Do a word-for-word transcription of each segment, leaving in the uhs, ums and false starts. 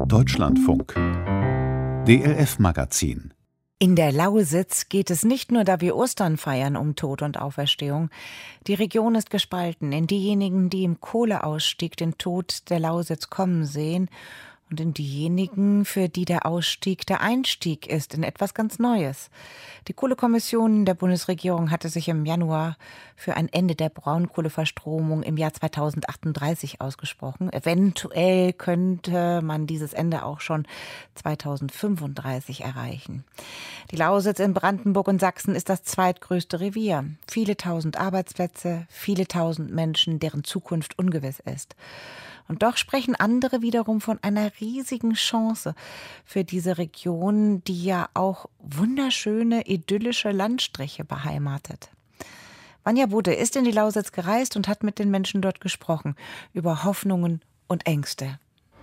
Deutschlandfunk D L F-Magazin. In der Lausitz geht es nicht nur, da wir Ostern feiern, um Tod und Auferstehung. Die Region ist gespalten in diejenigen, die im Kohleausstieg den Tod der Lausitz kommen sehen, und in diejenigen, für die der Ausstieg der Einstieg ist in etwas ganz Neues. Die Kohlekommission der Bundesregierung hatte sich im Januar für ein Ende der Braunkohleverstromung im Jahr zweitausendachtunddreißig ausgesprochen. Eventuell könnte man dieses Ende auch schon zweitausendfünfunddreißig erreichen. Die Lausitz in Brandenburg und Sachsen ist das zweitgrößte Revier. Viele tausend Arbeitsplätze, viele tausend Menschen, deren Zukunft ungewiss ist. Und doch sprechen andere wiederum von einer riesigen Chance für diese Region, die ja auch wunderschöne, idyllische Landstriche beheimatet. Vanja Budde ist in die Lausitz gereist und hat mit den Menschen dort gesprochen über Hoffnungen und Ängste.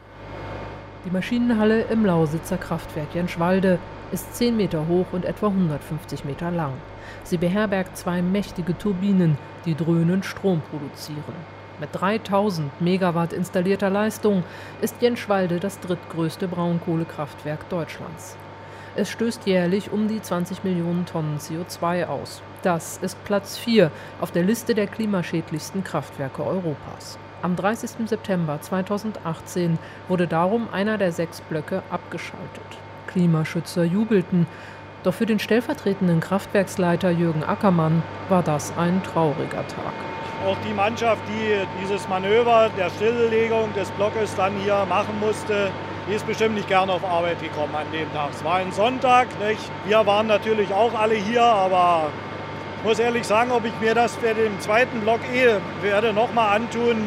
Die Maschinenhalle im Lausitzer Kraftwerk Jenschwalde ist zehn Meter hoch und etwa hundertfünfzig Meter lang. Sie beherbergt zwei mächtige Turbinen, die dröhnend Strom produzieren. Mit dreitausend Megawatt installierter Leistung ist Jenschwalde das drittgrößte Braunkohlekraftwerk Deutschlands. Es stößt jährlich um die zwanzig Millionen Tonnen C O zwei aus. Das ist Platz vier auf der Liste der klimaschädlichsten Kraftwerke Europas. Am dreißigsten September zweitausendachtzehn wurde darum einer der sechs Blöcke abgeschaltet. Klimaschützer jubelten, doch für den stellvertretenden Kraftwerksleiter Jürgen Ackermann war das ein trauriger Tag. Auch die Mannschaft, die dieses Manöver der Stilllegung des Blockes dann hier machen musste, die ist bestimmt nicht gerne auf Arbeit gekommen an dem Tag. Es war ein Sonntag, nicht? Wir waren natürlich auch alle hier, aber ich muss ehrlich sagen, ob ich mir das für den zweiten Block eh werde noch mal antun,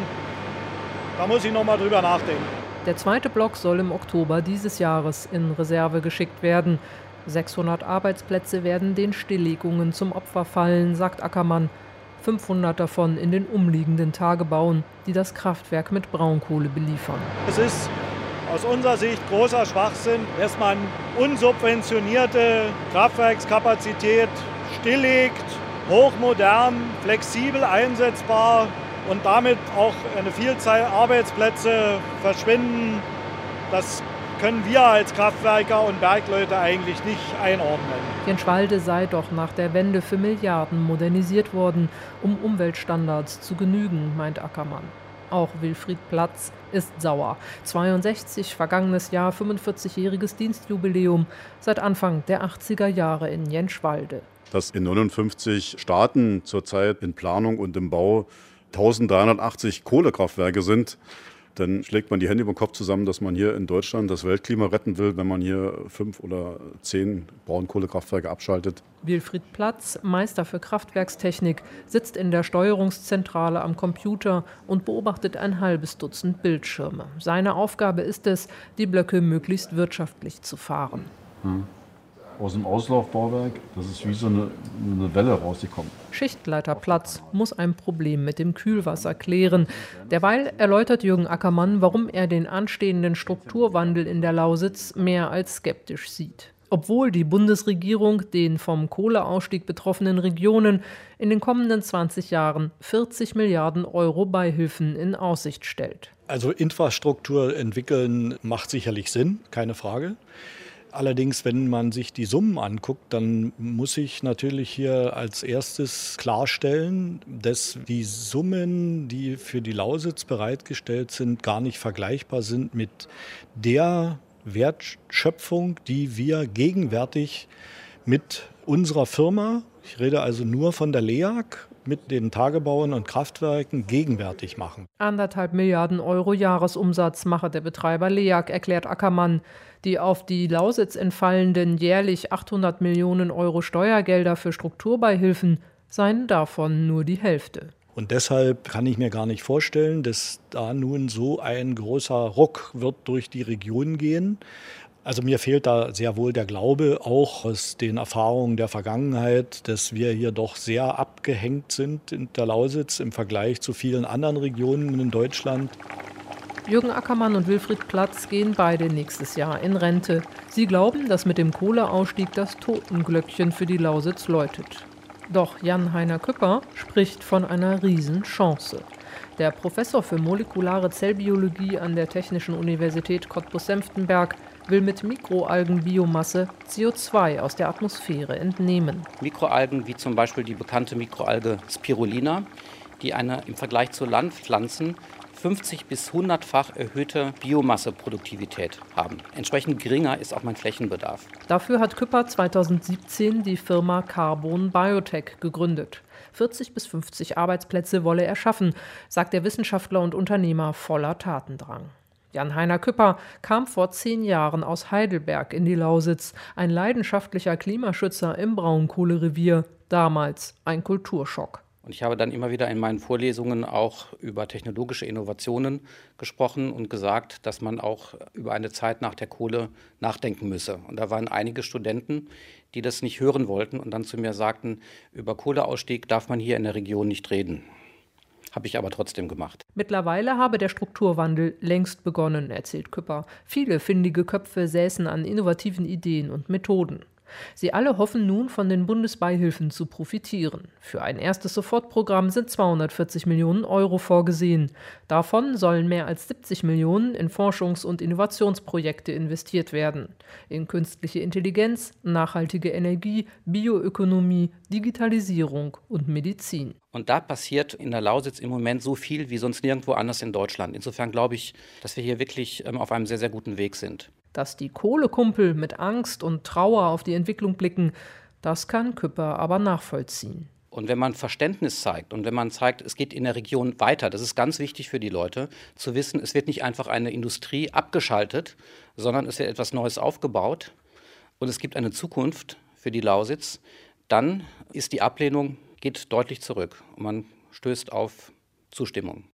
da muss ich noch mal drüber nachdenken. Der zweite Block soll im Oktober dieses Jahres in Reserve geschickt werden. sechshundert Arbeitsplätze werden den Stilllegungen zum Opfer fallen, sagt Ackermann. fünfhundert davon in den umliegenden Tagebauen, die das Kraftwerk mit Braunkohle beliefern. Es ist aus unserer Sicht großer Schwachsinn, dass man unsubventionierte Kraftwerkskapazität stilllegt, hochmodern, flexibel einsetzbar und damit auch eine Vielzahl Arbeitsplätze verschwinden. Das können wir als Kraftwerker und Bergleute eigentlich nicht einordnen. Jenschwalde sei doch nach der Wende für Milliarden modernisiert worden, um Umweltstandards zu genügen, meint Ackermann. Auch Wilfried Platz ist sauer. zweiundsechzig, vergangenes Jahr, fünfundvierzigjähriges Dienstjubiläum, seit Anfang der achtziger Jahre in Jenschwalde. Dass in neunundfünfzig Staaten zurzeit in Planung und im Bau eintausenddreihundertachtzig Kohlekraftwerke sind, dann schlägt man die Hände über den Kopf zusammen, dass man hier in Deutschland das Weltklima retten will, wenn man hier fünf oder zehn Braunkohlekraftwerke abschaltet. Wilfried Platz, Meister für Kraftwerkstechnik, sitzt in der Steuerungszentrale am Computer und beobachtet ein halbes Dutzend Bildschirme. Seine Aufgabe ist es, die Blöcke möglichst wirtschaftlich zu fahren. Hm. Aus dem Auslaufbauwerk, das ist wie so eine, eine Welle rausgekommen. Schichtleiter Platz muss ein Problem mit dem Kühlwasser klären. Derweil erläutert Jürgen Ackermann, warum er den anstehenden Strukturwandel in der Lausitz mehr als skeptisch sieht. Obwohl die Bundesregierung den vom Kohleausstieg betroffenen Regionen in den kommenden zwanzig Jahren vierzig Milliarden Euro Beihilfen in Aussicht stellt. Also Infrastruktur entwickeln macht sicherlich Sinn, keine Frage. Allerdings, wenn man sich die Summen anguckt, dann muss ich natürlich hier als erstes klarstellen, dass die Summen, die für die Lausitz bereitgestellt sind, gar nicht vergleichbar sind mit der Wertschöpfung, die wir gegenwärtig mit unserer Firma, ich rede also nur von der L E A G, mit den Tagebauen und Kraftwerken gegenwärtig machen. Anderthalb Milliarden Euro Jahresumsatz mache der Betreiber L E A G, erklärt Ackermann. Die auf die Lausitz entfallenden jährlich achthundert Millionen Euro Steuergelder für Strukturbeihilfen seien davon nur die Hälfte. Und deshalb kann ich mir gar nicht vorstellen, dass da nun so ein großer Ruck wird durch die Region gehen. Also mir fehlt da sehr wohl der Glaube, auch aus den Erfahrungen der Vergangenheit, dass wir hier doch sehr abgehängt sind in der Lausitz im Vergleich zu vielen anderen Regionen in Deutschland. Jürgen Ackermann und Wilfried Platz gehen beide nächstes Jahr in Rente. Sie glauben, dass mit dem Kohleausstieg das Totenglöckchen für die Lausitz läutet. Doch Jan-Heiner Küpper spricht von einer Riesenchance. Der Professor für molekulare Zellbiologie an der Technischen Universität Cottbus-Senftenberg will mit Mikroalgenbiomasse C O zwei aus der Atmosphäre entnehmen. Mikroalgen wie zum Beispiel die bekannte Mikroalge Spirulina, die eine im Vergleich zu Landpflanzen fünfzig bis hundertfach erhöhte Biomasseproduktivität haben. Entsprechend geringer ist auch mein Flächenbedarf. Dafür hat Küpper zweitausendsiebzehn die Firma Carbon Biotech gegründet. vierzig bis fünfzig Arbeitsplätze wolle er schaffen, sagt der Wissenschaftler und Unternehmer voller Tatendrang. Jan-Heiner Küpper kam vor zehn Jahren aus Heidelberg in die Lausitz, ein leidenschaftlicher Klimaschützer im Braunkohlerevier, damals ein Kulturschock. Und ich habe dann immer wieder in meinen Vorlesungen auch über technologische Innovationen gesprochen und gesagt, dass man auch über eine Zeit nach der Kohle nachdenken müsse. Und da waren einige Studenten, die das nicht hören wollten und dann zu mir sagten, über Kohleausstieg darf man hier in der Region nicht reden. Habe ich aber trotzdem gemacht. Mittlerweile habe der Strukturwandel längst begonnen, erzählt Küpper. Viele findige Köpfe säßen an innovativen Ideen und Methoden. Sie alle hoffen nun, von den Bundesbeihilfen zu profitieren. Für ein erstes Sofortprogramm sind zweihundertvierzig Millionen Euro vorgesehen. Davon sollen mehr als siebzig Millionen in Forschungs- und Innovationsprojekte investiert werden. In künstliche Intelligenz, nachhaltige Energie, Bioökonomie, Digitalisierung und Medizin. Und da passiert in der Lausitz im Moment so viel wie sonst nirgendwo anders in Deutschland. Insofern glaube ich, dass wir hier wirklich ähm, auf einem sehr, sehr guten Weg sind. Dass die Kohlekumpel mit Angst und Trauer auf die Entwicklung blicken, das kann Küpper aber nachvollziehen. Und wenn man Verständnis zeigt und wenn man zeigt, es geht in der Region weiter, das ist ganz wichtig für die Leute, zu wissen, es wird nicht einfach eine Industrie abgeschaltet, sondern es wird etwas Neues aufgebaut und es gibt eine Zukunft für die Lausitz, dann ist die Ablehnung, geht deutlich zurück und man stößt auf Zustimmung.